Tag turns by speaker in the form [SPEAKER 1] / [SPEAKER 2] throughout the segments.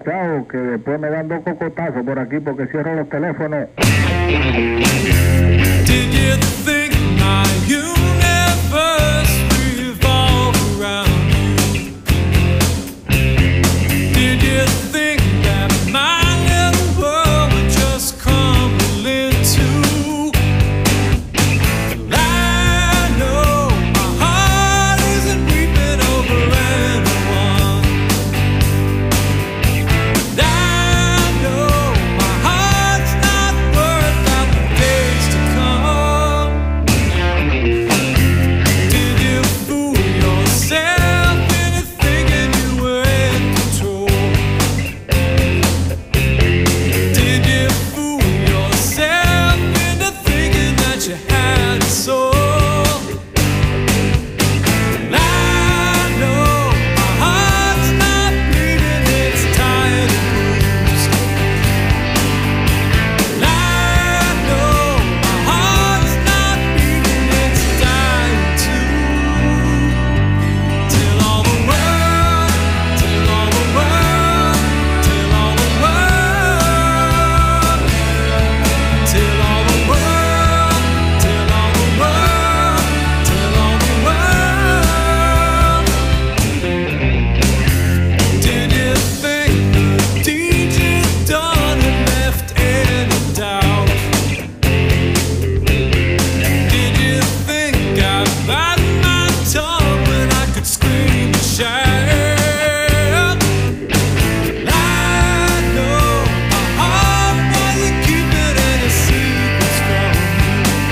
[SPEAKER 1] chao, que después me dan 2 cocotazos por aquí porque cierro los teléfonos.
[SPEAKER 2] Did you think my universe revolved around you? Did you think that my little world would just crumble into? I know my heart isn't weeping over anyone. I know my heart's not worried about the days to come. Did you fool yourself into thinking you were in control? Did you fool yourself into thinking that you had a soul? I know my heart's not bleeding, it's tired and bruised. I know my heart's not beating, it's dying too. Till all the world, till all the world, till all the world, till all the world, till all the world, till all the world. Did you think the deed you'd done had left any doubt? Did you think I'd bite my tongue when I could scream and shout? I know my heart wasn't keeping any secrets from me.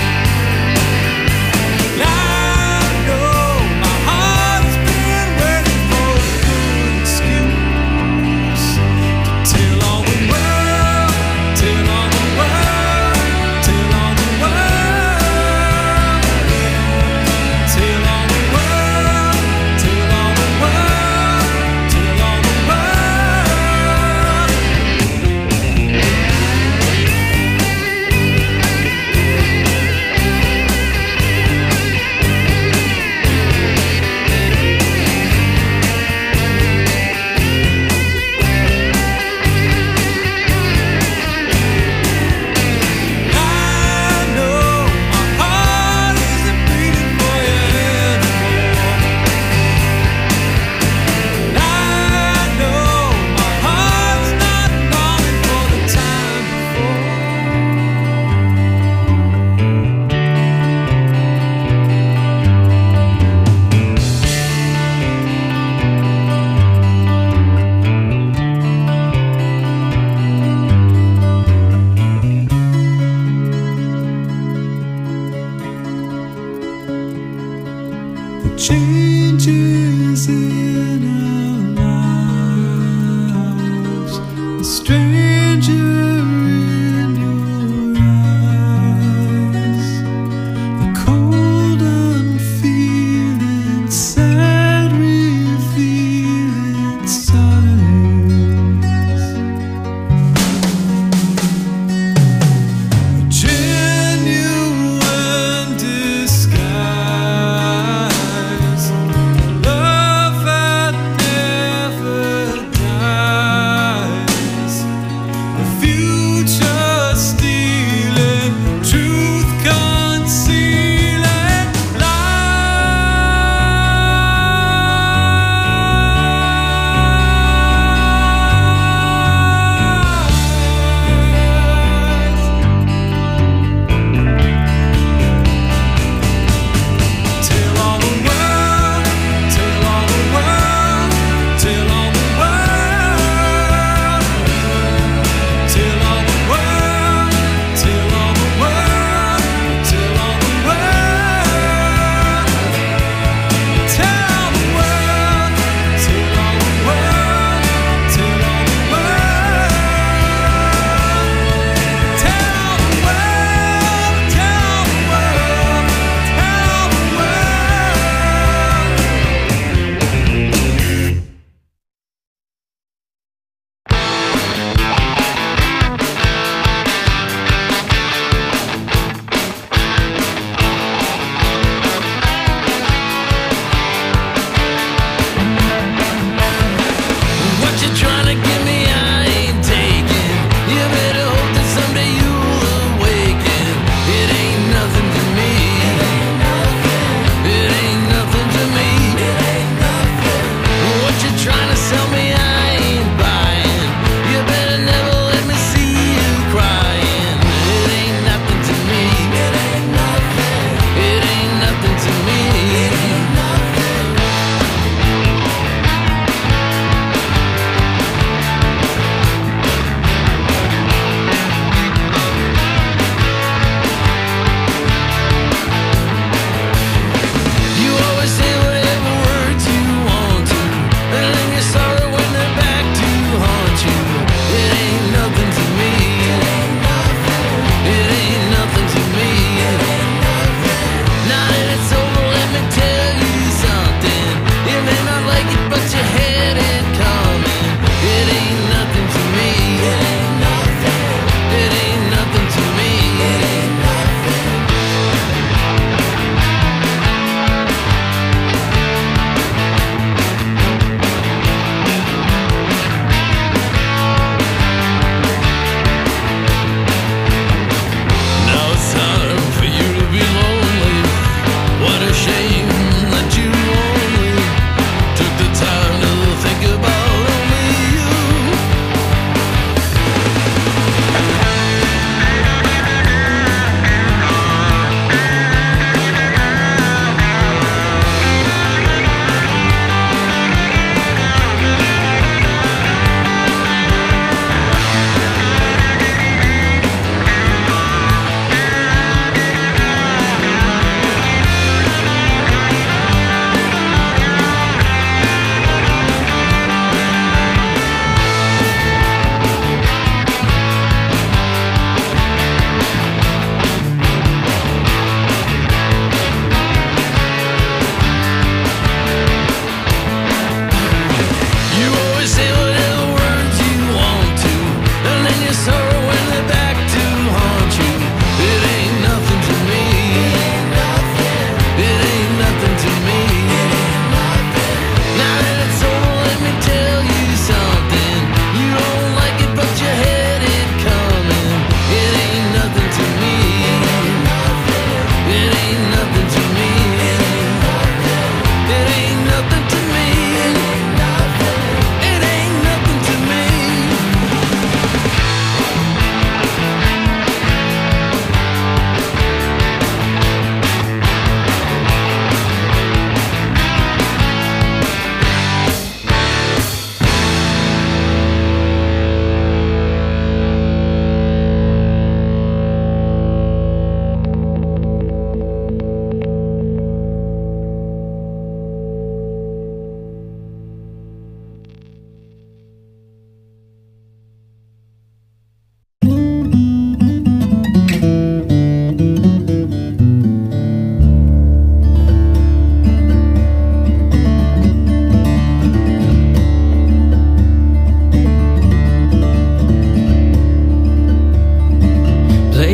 [SPEAKER 2] I know my heart's been waiting for a good excuse to tell all the world, tell all the world, tell all the world, tell all the world, tell all the world, tell all the world. I know my heart isn't beating for you anymore. I know my heart's not longing for the time the changes in our lives, the stranger in your eyes, the cold unfeeling, sad revealing signs, a genuine disguise, love that never dies. A few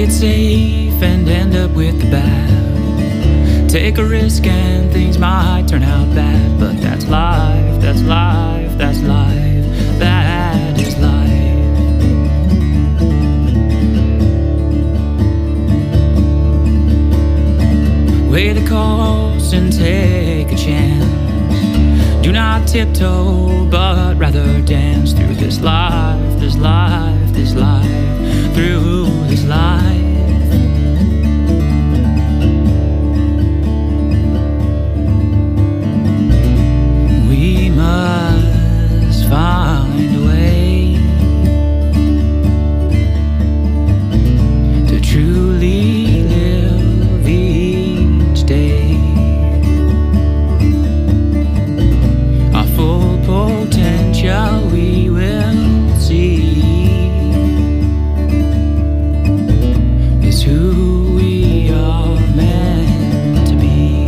[SPEAKER 3] Play it safe and end up with the bad. Take a risk and things might turn out bad, but that's life, that's life, that's life, that is life. Weigh the cost and take a chance. Do not tiptoe, but rather dance through this life, this life, this life, through this life. We must find a way to truly live each day. Our full potential we will see is who we are meant to be.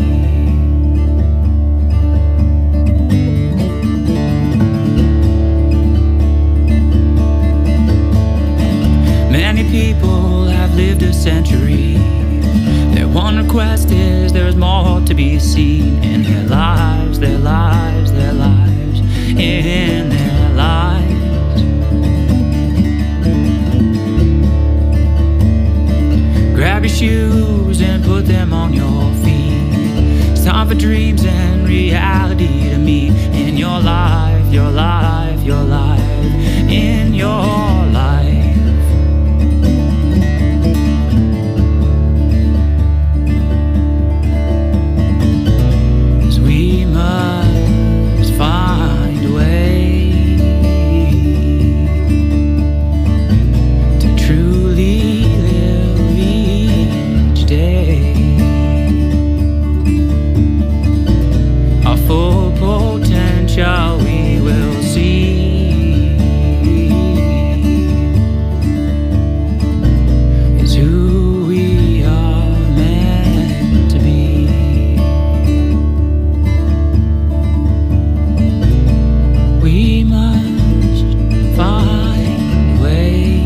[SPEAKER 3] Many people have lived a century. Their one request is there's more to be seen in their lives, their lives, their lives, in their lives. Grab your shoes and put them on your feet. It's time for dreams and reality to meet in your life, your life, your life, in your life. 'Cause we must find a way to truly live each day. Our full potential we will see is who we are meant to be. We must find a way.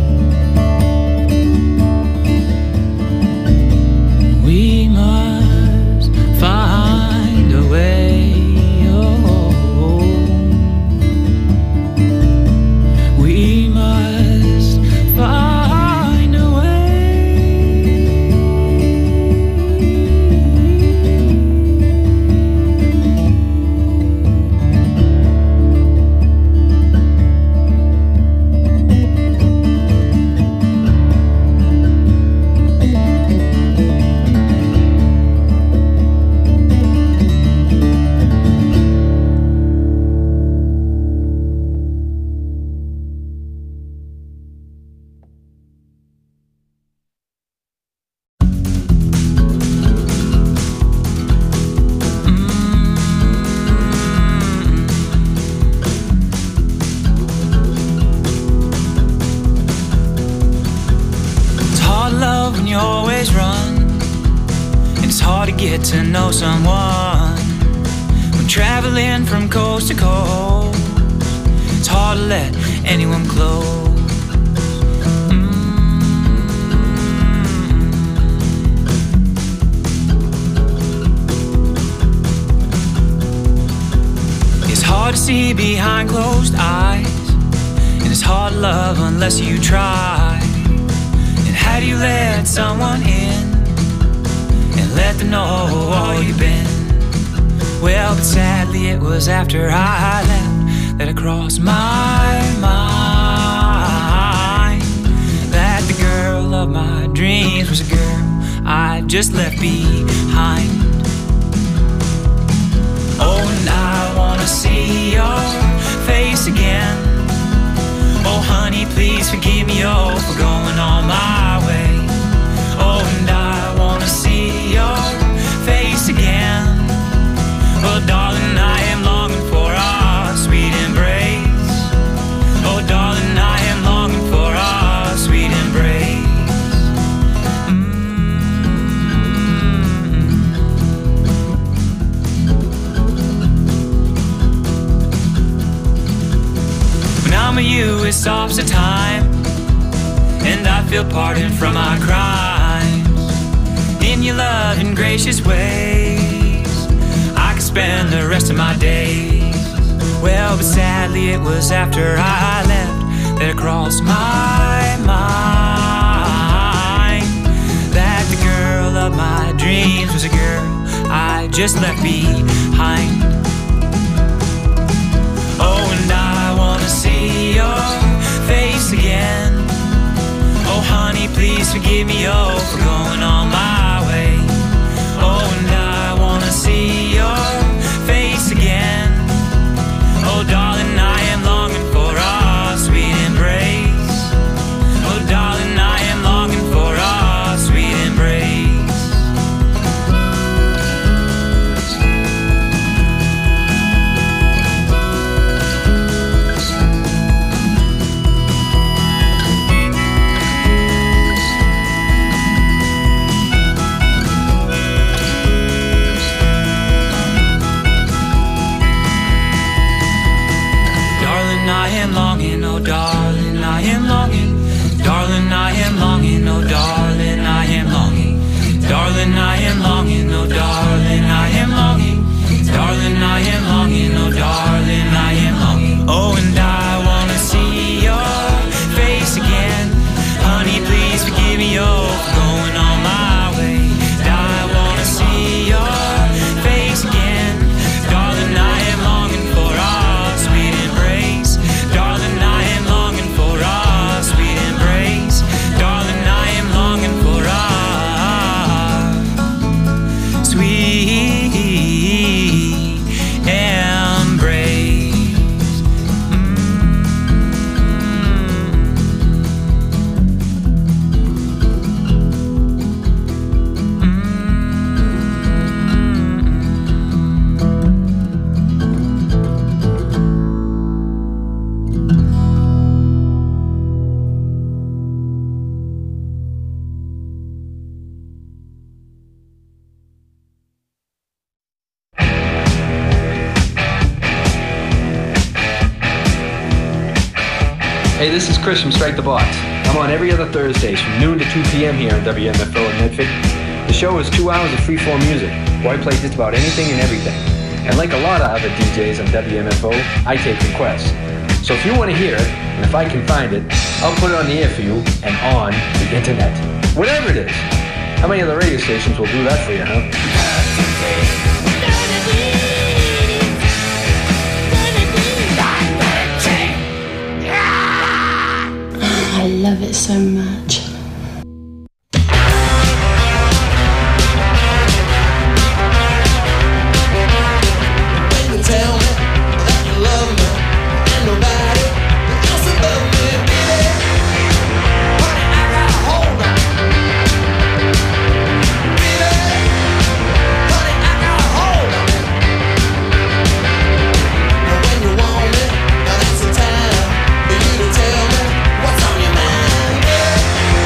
[SPEAKER 3] We must find a way. Oh, we must find a way. It's hard to love when you always run. And it's hard to get to know someone when traveling from coast to coast. It's hard to let anyone close. It's hard to see behind closed eyes, and it's hard to love unless you try. And how do you let someone in and let them know all you've been? Well, but sadly it was after I left that it crossed my mind that the girl of my dreams was a girl I just left behind. Oh, and I wanna see your face again. Oh, honey, please forgive me, oh, for going on my way. Oh, and I wanna see your face again. Oh, darling, I am longing for our sweet embrace. Oh, darling, I am longing for our sweet embrace. When I'm with you, it stops the time, and I feel pardon from my crimes. In your loving, gracious ways, I could spend the rest of my days. Well, but sadly it was after I left that it crossed my mind that the girl of my dreams was a girl I just left behind. Oh, and I wanna see your face again. Oh, honey, please forgive me, oh, for going on my way. Oh, and I wanna see your face again. Oh, darling, I am longing for our sweet embrace. Oh, darling, I am longing for our sweet embrace. I am longing, oh darling, I am longing. Darling, I am longing, oh darling, I am longing. Darling, I am longing, oh darling, I am longing. Darling, I am longing, oh darling, I am longing. Oh, and I wanna see your face again. Honey, please forgive me, oh, for going on my way. I wanna see your face again. Darling, I am longing for our sweet embrace. Darling, I am longing for our sweet embrace. Darling, I am longing for our sweet embrace.
[SPEAKER 4] Hey, this is Chris from Strike the Box. I'm on every other Thursdays from noon to 2 p.m. here on WMFO in Medford. The show is 2 hours of free-form music, where I play just about anything and everything. And like a lot of other DJs on WMFO, I take requests. So if you want to hear it, and if I can find it, I'll put it on the air for you and on the internet. Whatever it is. How many other radio stations will do that for you, huh?
[SPEAKER 5] I love it so much.
[SPEAKER 6] Tell me what's on your mind, yeah.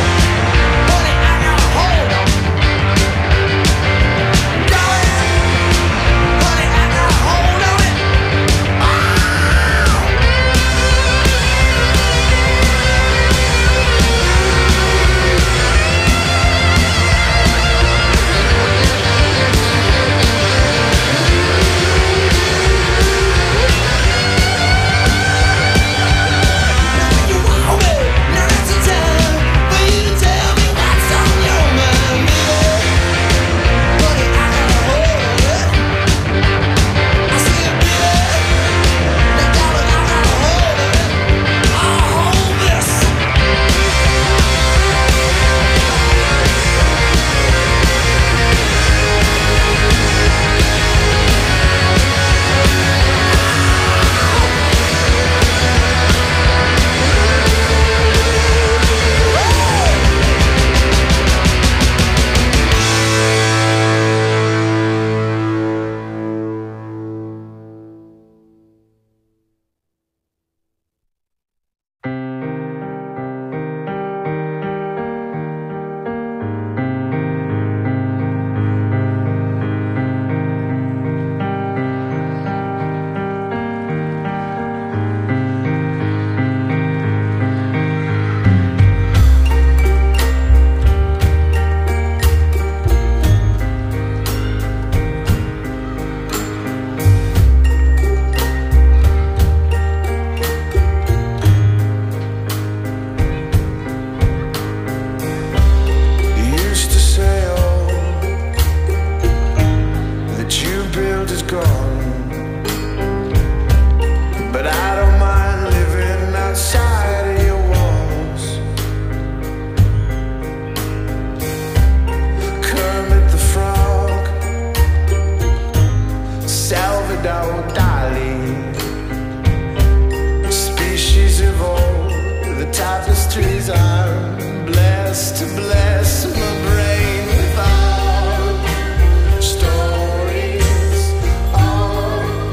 [SPEAKER 6] tapestries. I'm blessed to bless my brain with art. Stories, art,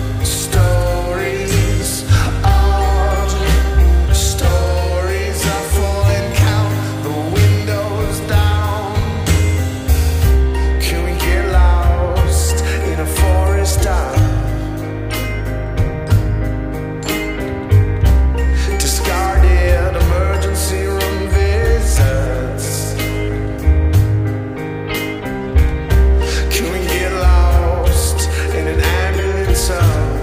[SPEAKER 6] stories, art. Stories are full and count the windows down. Can we get lost in a forest dark? Discarded emergency room visits. Can we get lost in an ambulance of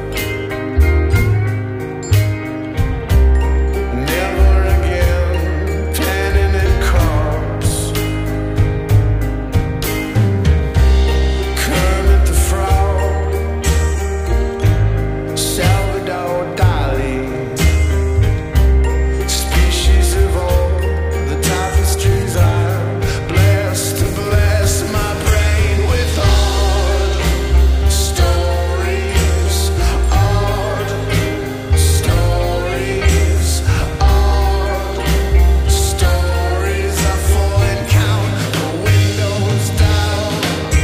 [SPEAKER 6] never again planning and crops? Kermit the Frog, Salvador Dali. Species of all the tapestries. I'm blessed to bless my brain with art. Stories, art, stories, art. Stories are full and count the windows down.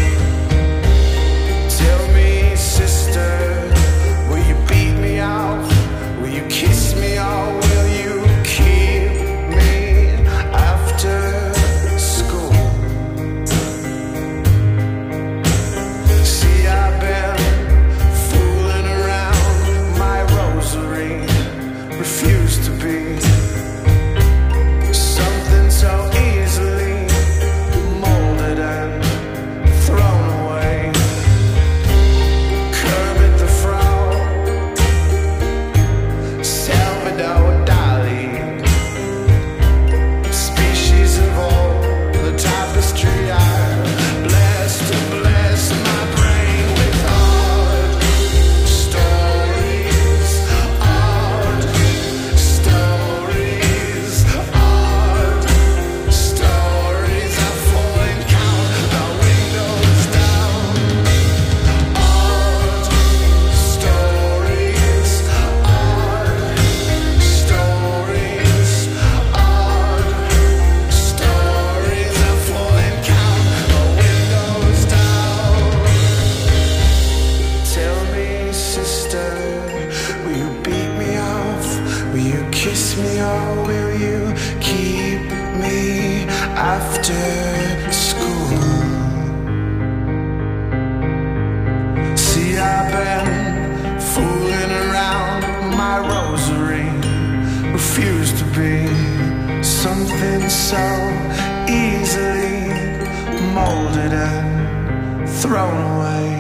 [SPEAKER 6] Tell me, sister, will you beat me off? Will you kiss me or will you keep me after school? See, I've been fooling around my rosary. Refuse to be something so easily molded and thrown away. Kermit the Frog, Salvador Dali. Species of all the tapestry. I'm blessed to bless my brain with art. Stories, art, stories, art. Stories are full and count the windows down. Art, stories, art, stories, art. Stories are full and count the windows down. Tell me, sister, will you beat me off? Will you kiss me or will you keep me after school? See, I've been fooling around my rosary. Refuse to be something so easily molded and thrown away.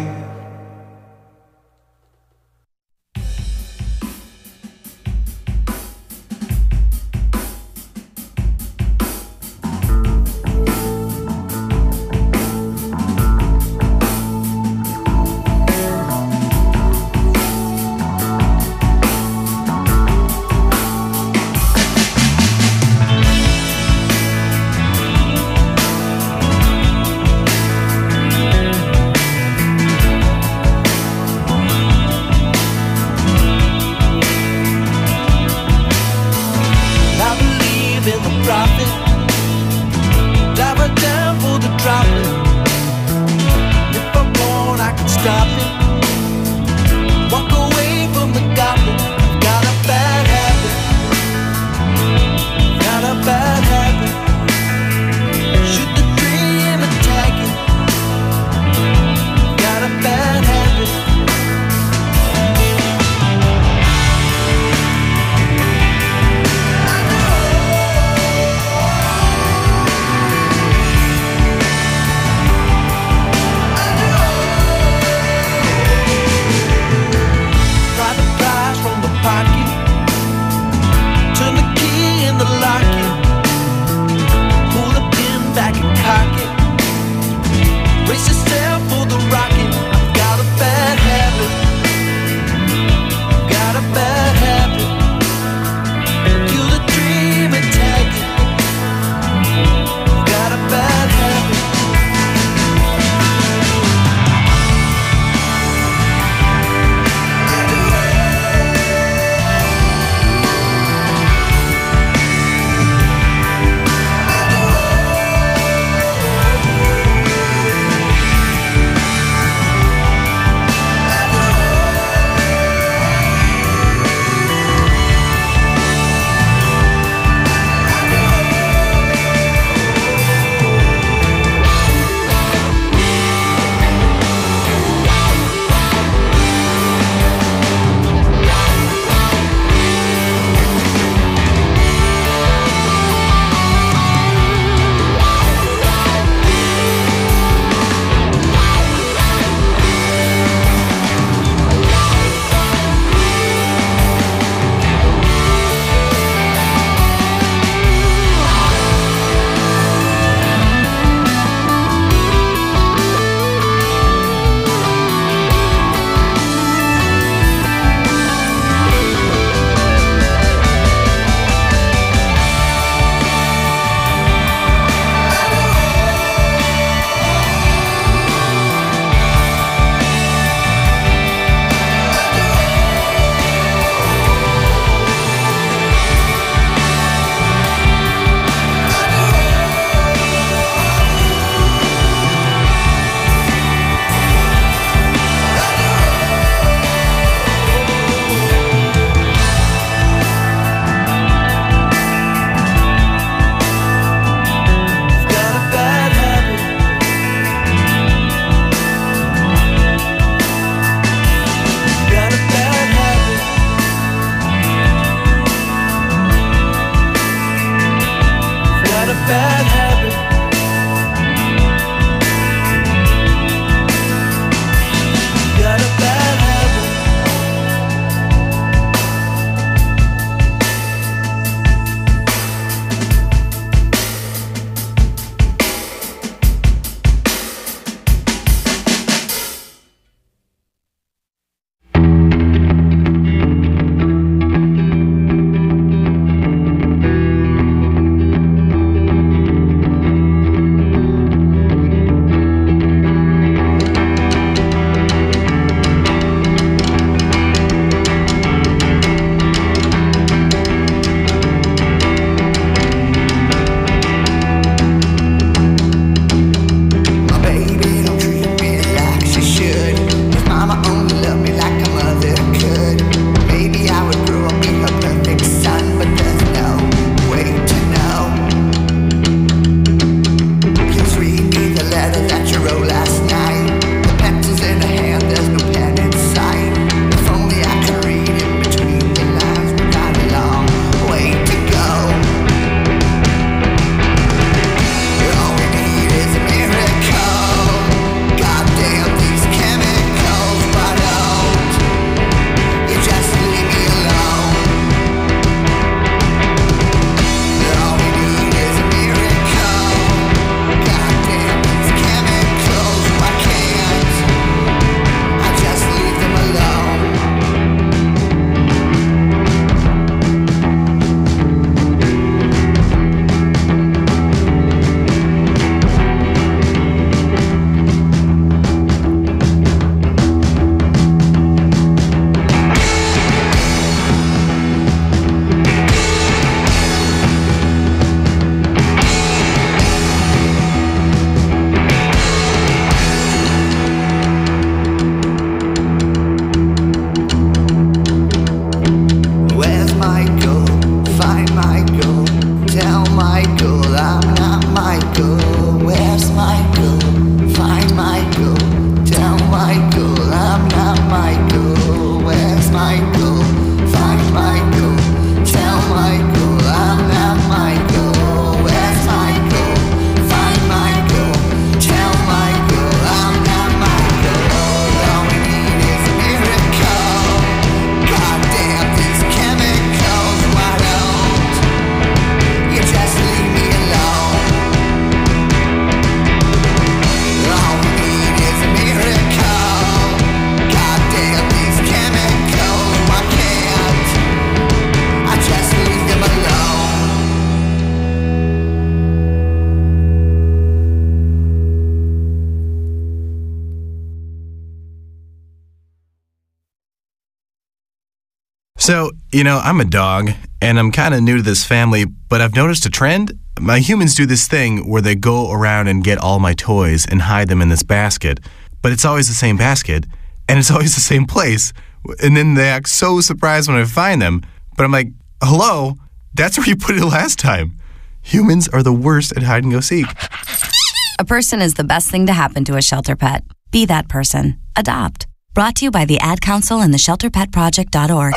[SPEAKER 7] So, I'm a dog, and I'm kind of new to this family, but I've noticed a trend. My humans do this thing where they go around and get all my toys and hide them in this basket, but it's always the same basket, and it's always the same place, and then they act so surprised when I find them, but I'm like, hello, that's where you put it last time. Humans are the worst at hide and go seek.
[SPEAKER 8] A person is the best thing to happen to a shelter pet. Be that person. Adopt. Brought to you by the Ad Council and the ShelterPetProject.org.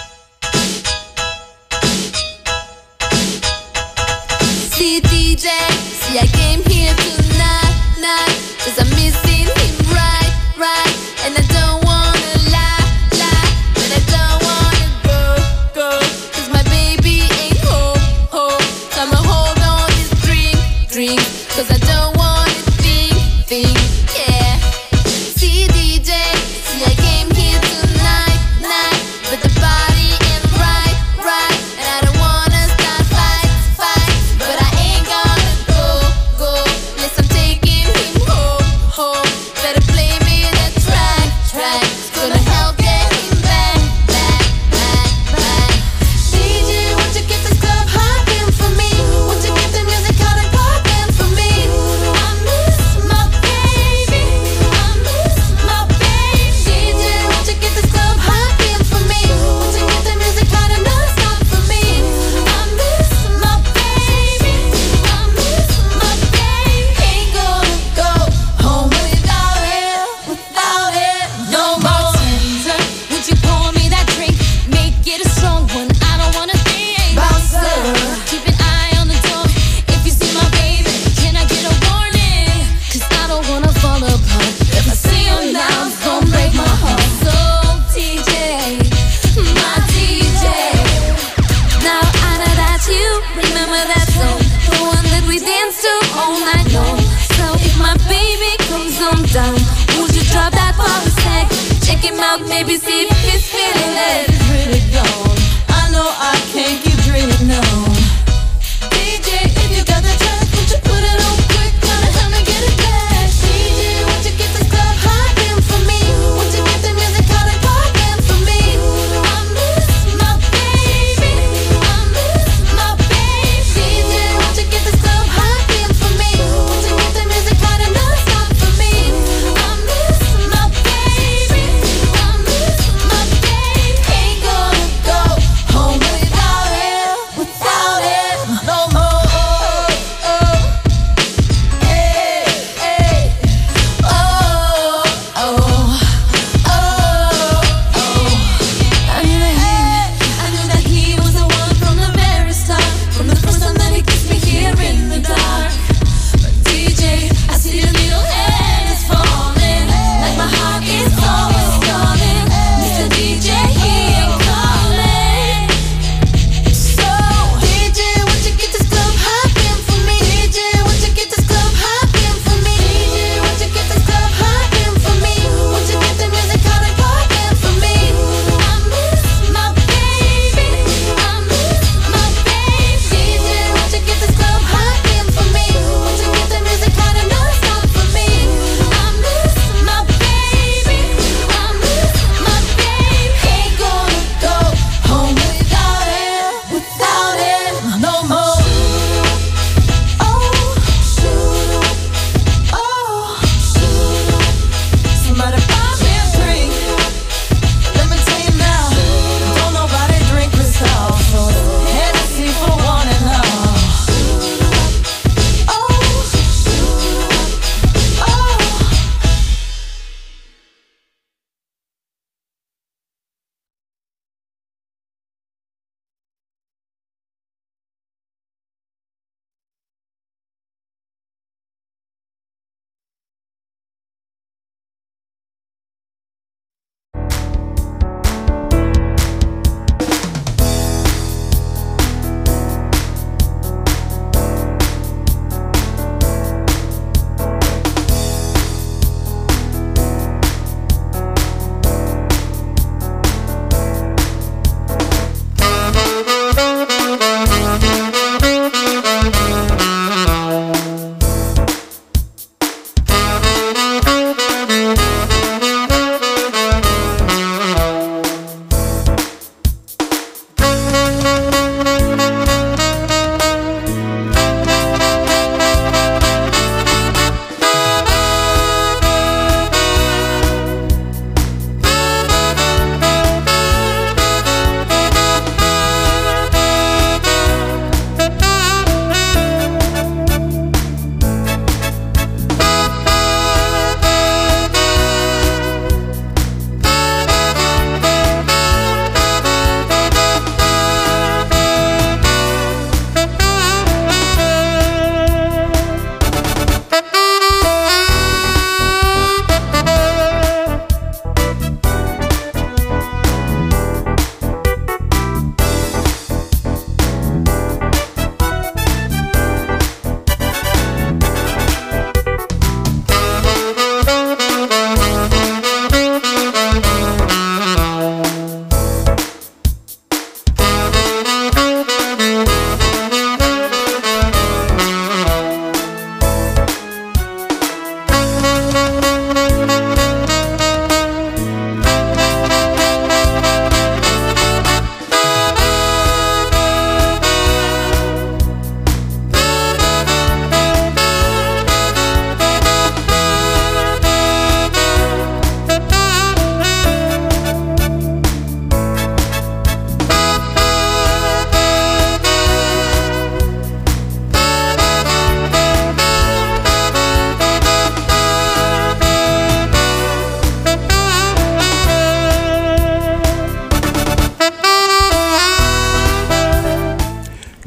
[SPEAKER 9] See DJ, see I came here tonight, 'cause I'm missing him right, and I don't wanna lie, but I don't wanna go, 'cause my baby ain't home, so I'ma hold on this drink, 'cause I don't wanna think, yeah. See DJ, see I came here tonight, but the body ain't right, and I don't wanna start fight, but I ain't gonna go, unless I'm taking him home. Better play me that track, gonna help get him back. DJ, won't you get this club hopping for me? Won't you get the music out and popping for me? I miss my baby, DJ, won't you get this club hopping for me? Won't you get the music out and not stop for me? I miss my baby, ain't gonna go home without it, no more. Bartender, would you pour me that drink? Make it a strong one, I don't wanna think. Bouncer, keep an eye on the door. If you see my baby, can I get a warning? 'Cause I don't wanna fall apart. If I see him now, it's gonna break my heart. So DJ, my DJ, now I know that you remember that song, the one that we danced to all night long. So if my baby comes on down, would you drop that for a sec? Check him out, maybe see if he's feeling it. Really gone, I know I can't keep dreaming on. DJ, if you got the track, would you put it on quick? Gonna help me get it back. DJ, won't you get this club hopping for me? Won't you get the music out and popping for me? I miss my baby, DJ, won't you get this club hopping for me? Won't you get the music out and not stop for me? I miss my baby,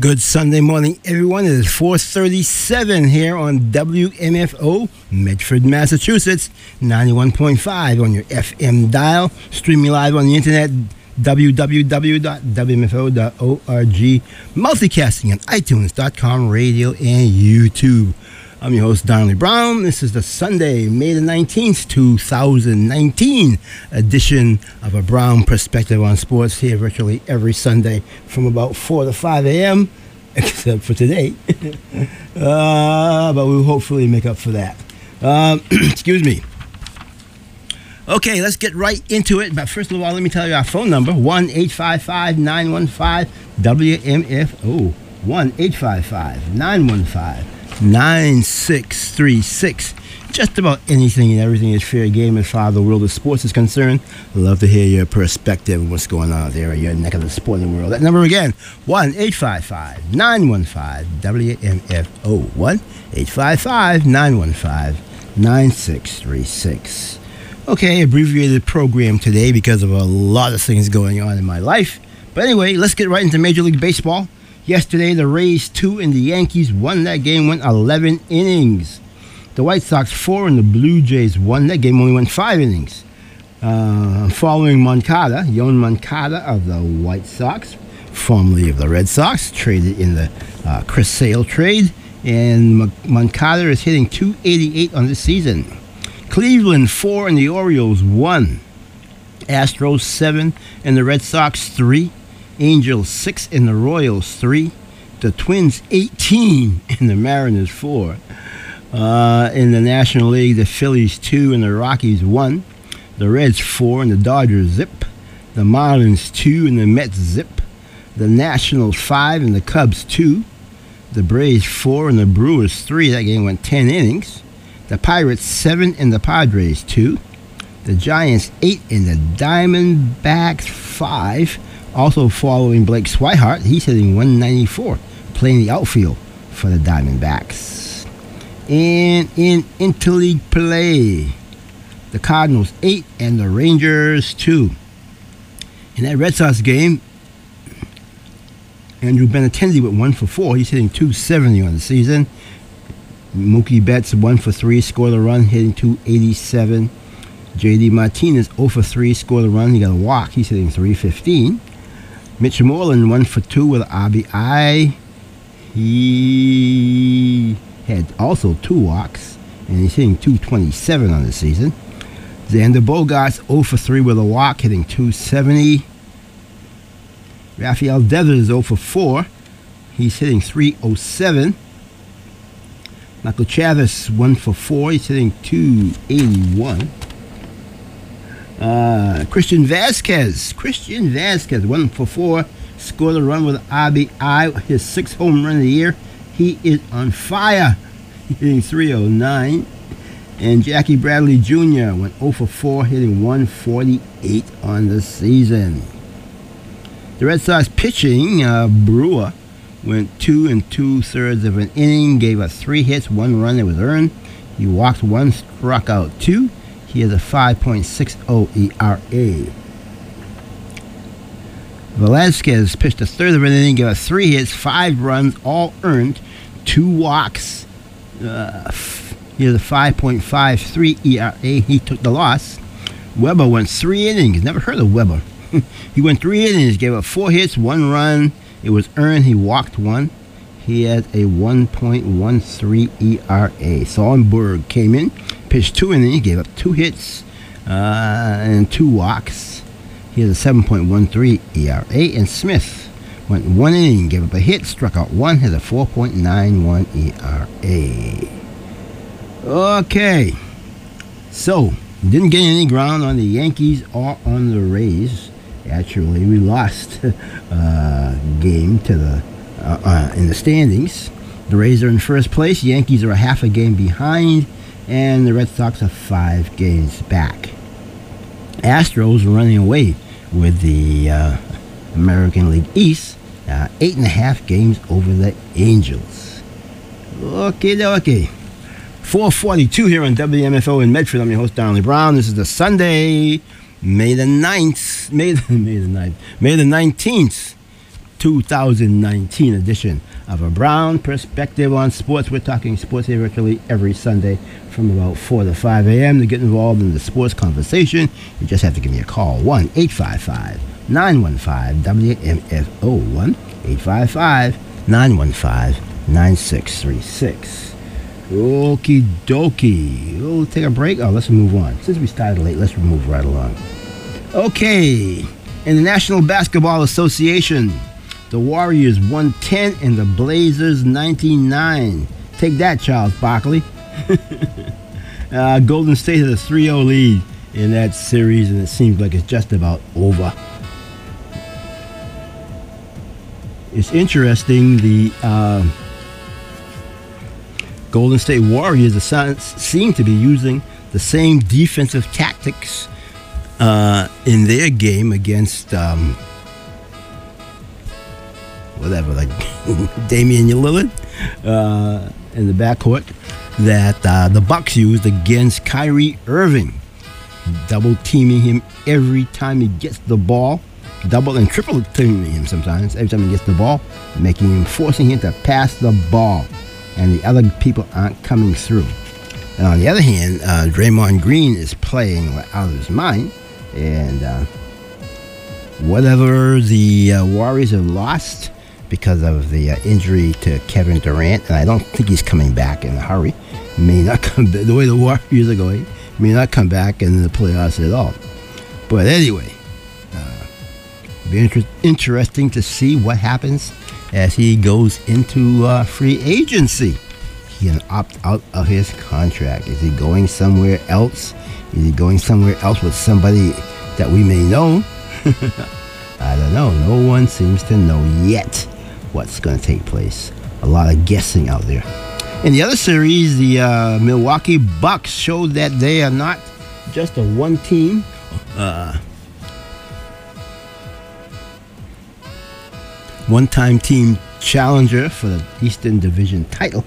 [SPEAKER 10] Good Sunday morning, everyone. It is 4:37 here on WMFO, Medford, Massachusetts, 91.5 on your FM dial. Streaming live on the internet, www.wmfo.org. Multicasting on iTunes.com, radio, and YouTube. I'm your host, Donnelly Brown. This is the Sunday, May the 19th, 2019 edition of A Brown Perspective on Sports here virtually every Sunday from about 4 to 5 a.m., except for today. But we'll hopefully make up for that. Excuse me. Okay, let's get right into it. But first of all, let me tell you our phone number, 1-855-915-WMFO. 1-855-915-9636. Just about anything and everything is fair game as far as the world of sports is concerned. I'd love to hear your perspective of what's going on out there in your neck of the sporting world. That number again, 1-855-915-WMFO. 1-855-915-9636. Okay, abbreviated program today because of a lot of things going on in my life. But anyway, let's get right into Major League Baseball. Yesterday, the Rays 2 and the Yankees won. That game went 11 innings. The White Sox 4 and the Blue Jays won. That game only went 5 innings. Following Moncada, Yoan Moncada of the White Sox, formerly of the Red Sox, traded in the Chris Sale trade. And Moncada is hitting .288 on the season. Cleveland 4 and the Orioles 1. Astros 7 and the Red Sox 3. Angels 6 and the Royals 3. The Twins 18 and the Mariners 4. In the National League, the Phillies 2 and the Rockies 1. The Reds 4 and the Dodgers zip. The Marlins 2 and the Mets zip. The Nationals 5 and the Cubs 2. The Braves 4 and the Brewers 3. That game went 10 innings. The Pirates 7 and the Padres 2. The Giants 8 and the Diamondbacks 5. Also following Blake Swihart, he's hitting .194, playing the outfield for the Diamondbacks. And in interleague play, the Cardinals 8 and the Rangers 2. In that Red Sox game, Andrew Benintendi with 1 for 4. He's hitting .270 on the season. Mookie Betts 1 for 3, scored a run, hitting .287. J.D. Martinez 0 for 3, scored a run. He got a walk. He's hitting .315. Mitch Moreland 1 for 2 with RBI. He had also 2 walks, and he's hitting .227 on the season. Xander Bogaerts 0 for 3 with a walk, hitting .270. Rafael Devers 0 for 4. He's hitting .307. Michael Chavis 1 for 4. He's hitting .281. Christian Vasquez 1 for 4, scored a run with RBI, his 6th home run of the year. He is on fire, hitting .309. And Jackie Bradley Jr. went 0 for 4, hitting .148 on the season. The Red Sox pitching, Brewer went 2 2/3 of an inning, gave up 3 hits, 1 run that was earned. He walked 1, struck out 2. He has a 5.60 ERA. Velasquez pitched a third of an inning, gave up 3 hits, 5 runs, all earned, 2 walks. He has a 5.53 ERA. He took the loss. Weber went 3 innings. Never heard of Weber. He went 3 innings, gave up 4 hits, 1 run. It was earned. He walked 1. He had a 1.13 ERA. Sonberg came in, pitched 2 innings, gave up 2 hits and 2 walks. He has a 7.13 ERA. And Smith went 1 inning, gave up a hit, struck out 1, has a 4.91 ERA. Okay, so didn't gain any ground on the Yankees or on the Rays. Actually, we lost game to the in the standings. The Rays are in first place. Yankees are a half a game behind, and the Red Sox are 5 games back. Astros running away with the American League East, 8.5 games over the Angels. Okay. 4:42 here on WMFO in Medford. I'm your host, Donnelly Brown. This is the Sunday, May the 19th, 2019 edition of A Brown Perspective on Sports. We're talking sports here virtually every Sunday from about 4 to 5 a.m. To get involved in the sports conversation, you just have to give me a call, 1-855-915-WMFO, 1-855-915-9636. Okie dokie. We'll take a break. Oh, let's move on. Since we started late, let's move right along. Okay. In the National Basketball Association, the Warriors 110 and the Blazers 99. Take that, Charles Barkley. Golden State has a 3-0 lead in that series, and it seems like it's just about over. It's interesting, the Golden State Warriors seem to be using the same defensive tactics in their game against like Damian Lillard in the backcourt that the Bucks used against Kyrie Irving, double teaming him every time he gets the ball, double and triple teaming him sometimes every time he gets the ball, forcing him to pass the ball, and the other people aren't coming through. And on the other hand, Draymond Green is playing out of his mind, and whatever the Warriors have lost because of the injury to Kevin Durant, and I don't think he's coming back in a hurry. May not come back, the way the Warriors are going, may not come back in the playoffs at all. But anyway, it'll be interesting to see what happens as he goes into free agency. He can opt out of his contract. Is he going somewhere else? Is he going somewhere else with somebody that we may know? I don't know. No one seems to know yet what's going to take place. A lot of guessing out there. In the other series, the Milwaukee Bucks showed that they are not just a one-team, one-time team challenger for the Eastern Division title.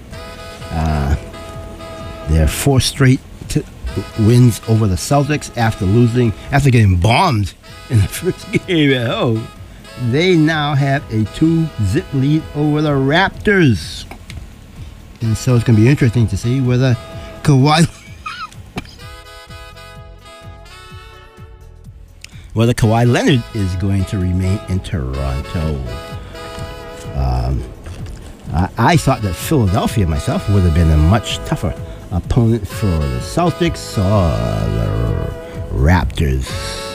[SPEAKER 10] Their 4 straight wins over the Celtics after getting bombed in the first game at home. They now have a 2-0 lead over the Raptors. And so it's going to be interesting to see whether Kawhi Leonard is going to remain in Toronto. I thought that Philadelphia myself would have been a much tougher opponent for the Celtics or the Raptors,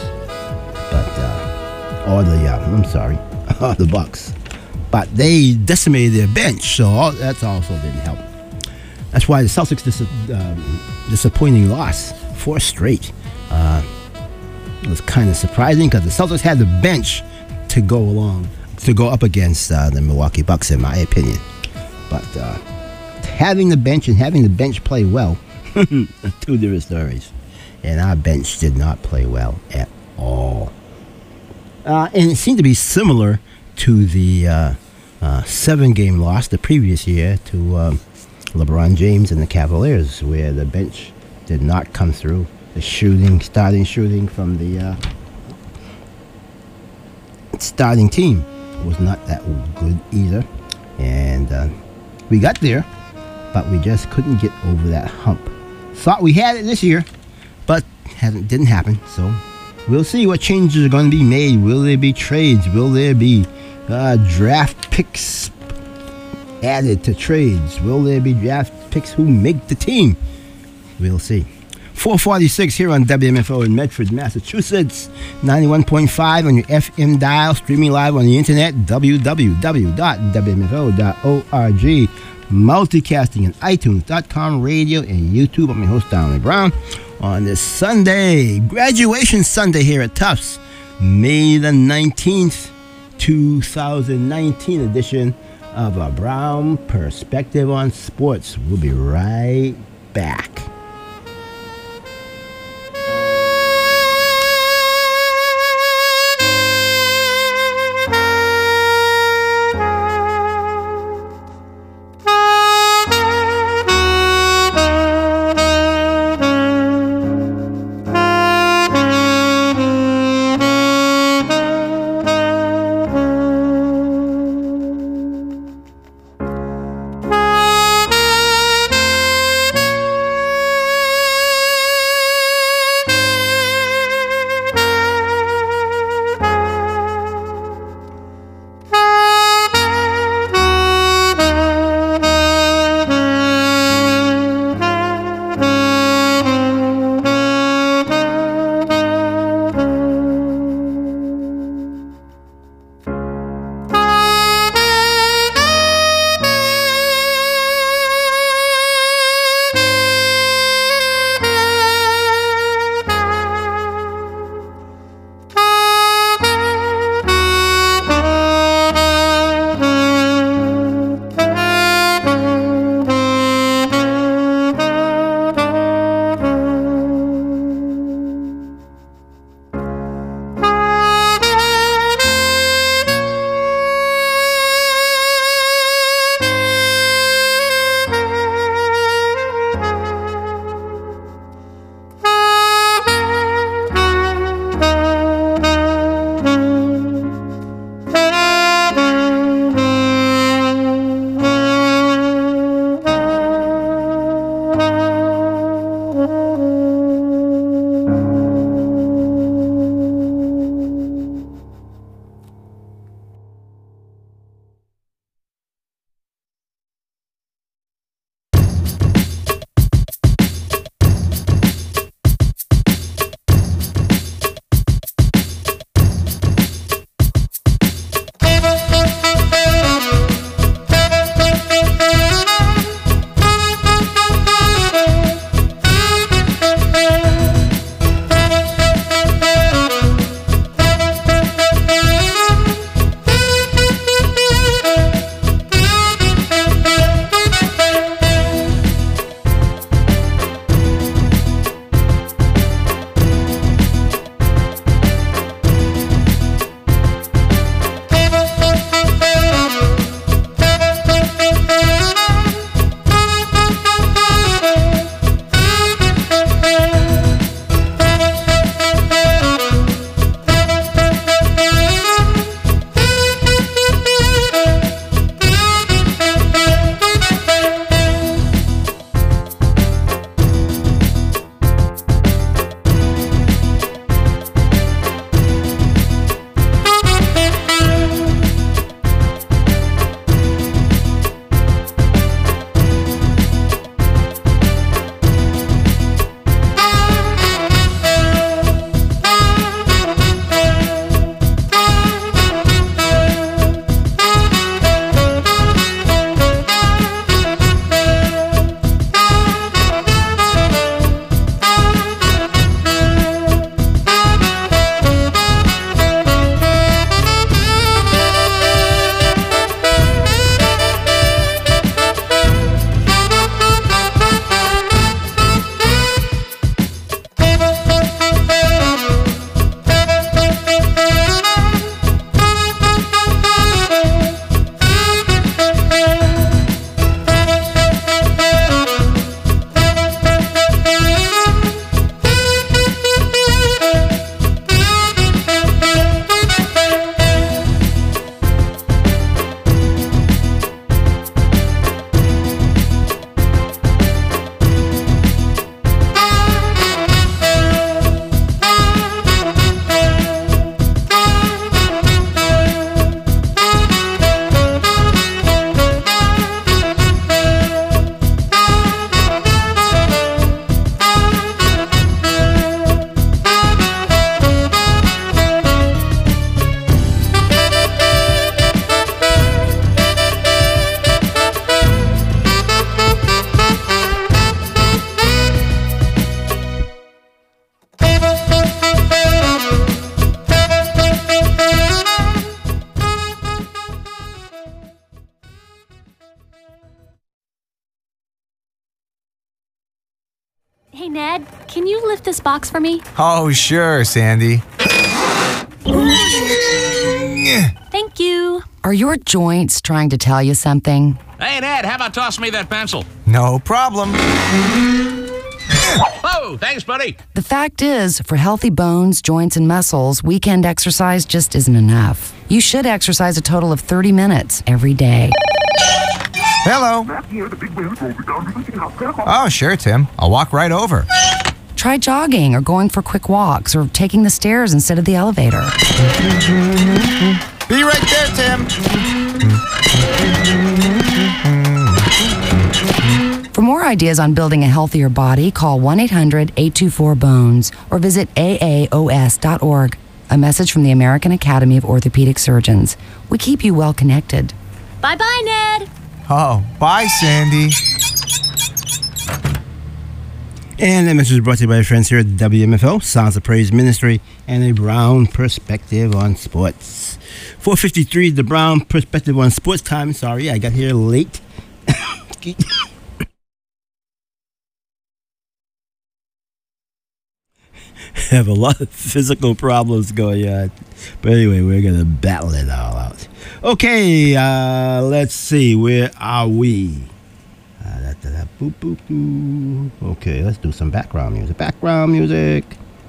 [SPEAKER 10] or the Bucks. But they decimated their bench, so that also didn't help. That's why the Celtics disappointing loss, 4 straight. It was kind of surprising because the Celtics had the bench to go up against the Milwaukee Bucks, in my opinion. But having the bench and having the bench play well, 2 different stories. And our bench did not play well at all. And it seemed to be similar to the 7-game loss the previous year to LeBron James and the Cavaliers, where the bench did not come through. The starting shooting from the starting team was not that good either. And we got there, but we just couldn't get over that hump. Thought we had it this year, but didn't happen. So we'll see what changes are going to be made. Will there be trades? Will there be draft picks added to trades? Will there be draft picks who make the team? We'll see. 446 here on WMFO in Medford, Massachusetts. 91.5 on your FM dial. Streaming live on the internet, www.wmfo.org. Multicasting on iTunes.com, radio, and YouTube. I'm your host, Donald Brown. On this Sunday, graduation Sunday here at Tufts, May the 19th, 2019 edition of A Brown Perspective on Sports. We'll be right back.
[SPEAKER 11] Hey, Ned, can you lift this box for me?
[SPEAKER 12] Oh, sure, Sandy.
[SPEAKER 11] Thank you.
[SPEAKER 8] Are your joints trying to tell you something?
[SPEAKER 13] Hey, Ned, how about tossing me that pencil?
[SPEAKER 12] No problem.
[SPEAKER 13] Oh, thanks, buddy.
[SPEAKER 8] The fact is, for healthy bones, joints, and muscles, weekend exercise just isn't enough. You should exercise a total of 30 minutes every day.
[SPEAKER 12] Hello. Oh, sure, Tim. I'll walk right over.
[SPEAKER 8] Try jogging or going for quick walks or taking the stairs instead of the elevator.
[SPEAKER 12] Be right there, Tim.
[SPEAKER 8] For more ideas on building a healthier body, call 1-800-824-BONES or visit aaos.org. A message from the American Academy of Orthopedic Surgeons. We keep you well connected.
[SPEAKER 11] Bye-bye, Ned.
[SPEAKER 12] Oh, bye, Sandy.
[SPEAKER 10] And that message is brought to you by our friends here at WMFO, Sounds of Praise Ministry, and a Brown Perspective on Sports. 4:53, the Brown Perspective on Sports time. Sorry, I got here late. Have a lot of physical problems going on. But anyway, we're going to battle it all out. Okay, let's see. Where are we? Boop, boop, boop. Okay, let's do some background music. Background music.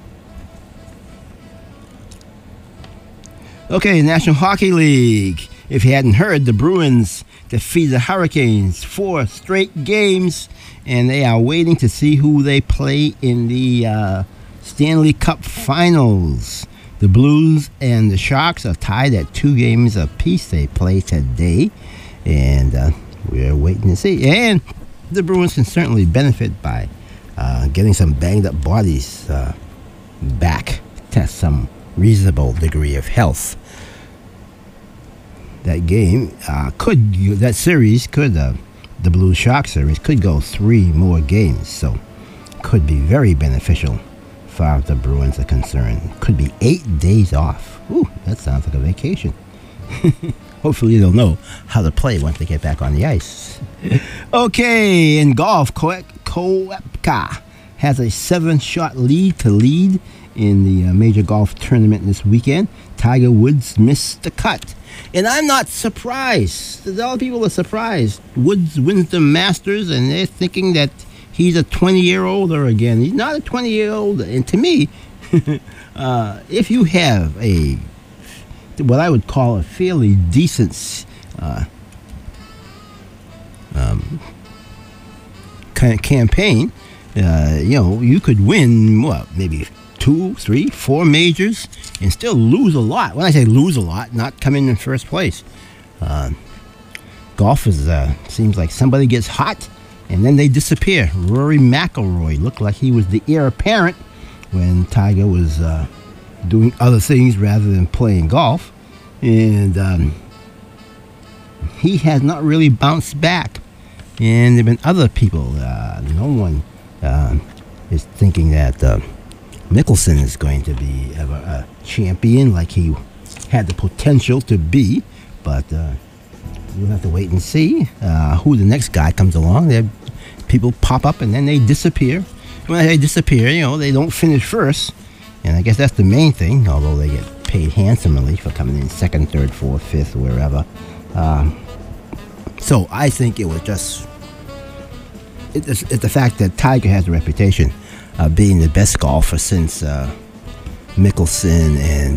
[SPEAKER 10] Okay, National Hockey League. If you hadn't heard, the Bruins defeated the Hurricanes 4 straight games, and they are waiting to see who they play in the Stanley Cup Finals. The Blues and the Sharks are tied at 2 games apiece. They play today, and we're waiting to see. And the Bruins can certainly benefit by getting some banged up bodies back to some reasonable degree of health. That game that series could, the Blues Sharks series could go 3 more games, so could be very beneficial as far as the Bruins are concerned. Could be 8 days off. Ooh, that sounds like a vacation. Hopefully they'll know how to play once they get back on the ice. Okay, in golf, Koepka has a 7-shot lead to lead in the major golf tournament this weekend. Tiger Woods missed the cut. And I'm not surprised. A lot of people are surprised. Woods wins the Masters, and they're thinking that he's a 20-year-old or again. He's not a 20-year-old. And to me, if you have what I would call a fairly decent campaign, you could win, maybe 2, 3, 4 majors and still lose a lot. When I say lose a lot, not come in first place. Golf seems like somebody gets hot and then they disappear. Rory McIlroy looked like he was the heir apparent when Tiger was doing other things rather than playing golf. And he has not really bounced back. And there have been other people. No one is thinking that Mickelson is going to be a champion like he had the potential to be. But we'll have to wait and see who the next guy comes along. People pop up and then they disappear. When they disappear, they don't finish first. And I guess that's the main thing, although they get paid handsomely for coming in 2nd, 3rd, 4th, 5th, wherever. So I think it was just... It's the fact that Tiger has a reputation of being the best golfer since Mickelson and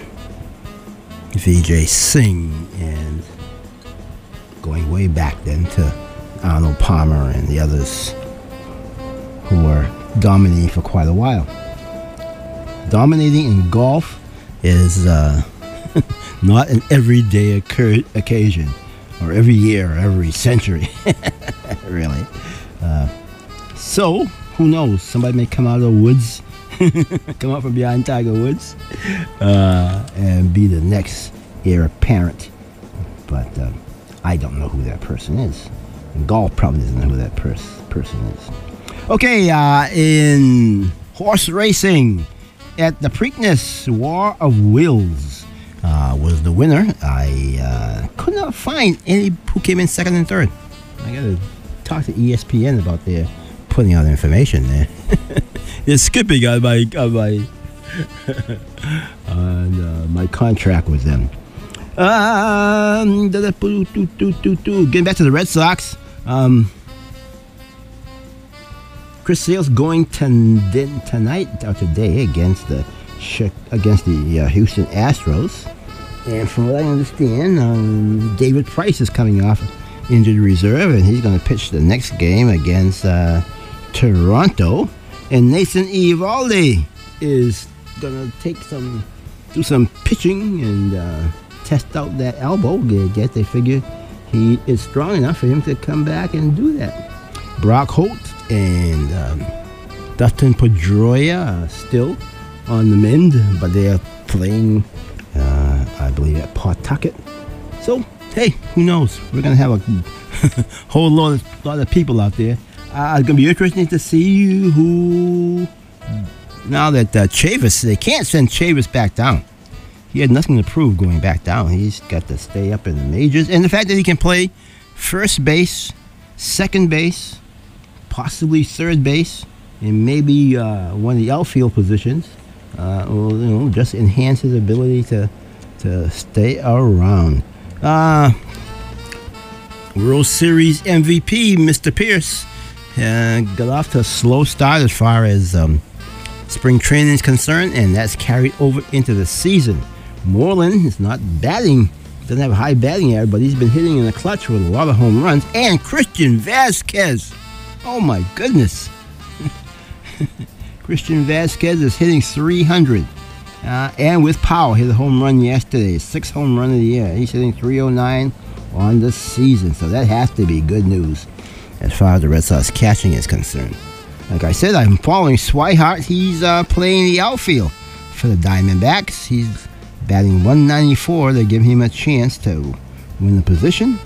[SPEAKER 10] Vijay Singh, and going way back then to Arnold Palmer and the others who were dominating for quite a while. Dominating in golf is not an everyday occasion, or every year, or every century, really. So, who knows? Somebody may come out of the woods, come out from behind Tiger Woods, and be the next heir apparent. But I don't know who that person is. And golf probably doesn't know who that person is. Okay, in horse racing, at the Preakness, War of Wills was the winner. I could not find any who came in 2nd and 3rd. I got to talk to ESPN about their putting out information there. They're skipping on my contract with them. Getting back to the Red Sox. Chris Sale's going tonight or today against the Houston Astros, and from what I understand, David Price is coming off injured reserve, and he's going to pitch the next game against Toronto. And Nathan Eovaldi is going to do some pitching and test out that elbow. They figure he is strong enough for him to come back and do that. Brock Holt and Dustin Pedroia are still on the mend, but they are playing, I believe, at Pawtucket. So, hey, who knows? We're going to have a whole lot of people out there. It's going to be interesting to see who, now that Chavis, they can't send Chavis back down. He had nothing to prove going back down. He's got to stay up in the majors. And the fact that he can play first base, second base, possibly third base, and maybe one of the outfield positions, will just enhance his ability to stay around. World Series MVP, Mr. Pierce, got off to a slow start as far as spring training is concerned, and that's carried over into the season. Moreland is not batting, doesn't have a high batting average, but he's been hitting in the clutch with a lot of home runs. And Christian Vasquez, oh my goodness. Christian Vasquez is hitting 300 and with power. Hit a home run yesterday, 6th home run of the year. He's hitting 309 on the season, so that has to be good news as far as the Red Sox catching is concerned. Like I said, I'm following Swihart. He's playing the outfield for the Diamondbacks. He's batting 194. They give him a chance to win the position.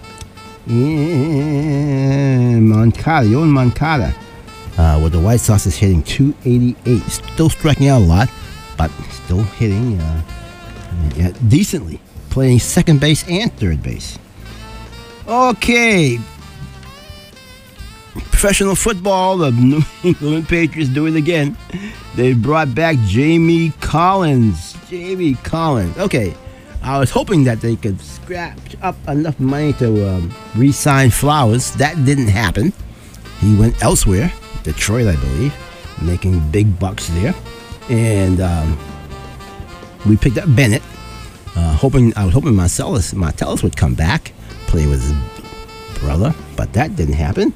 [SPEAKER 10] And Moncada, with the White Sox is hitting 288. Still striking out a lot, but still hitting decently. Playing second base and third base. Okay. Professional football, the New England Patriots do it again. They brought back Jamie Collins. Okay. I was hoping that they could scratch up enough money to re-sign Flowers. That didn't happen. He went elsewhere, Detroit, I believe, making big bucks there. And we picked up Bennett. I was hoping Martellus would come back, play with his brother, but that didn't happen.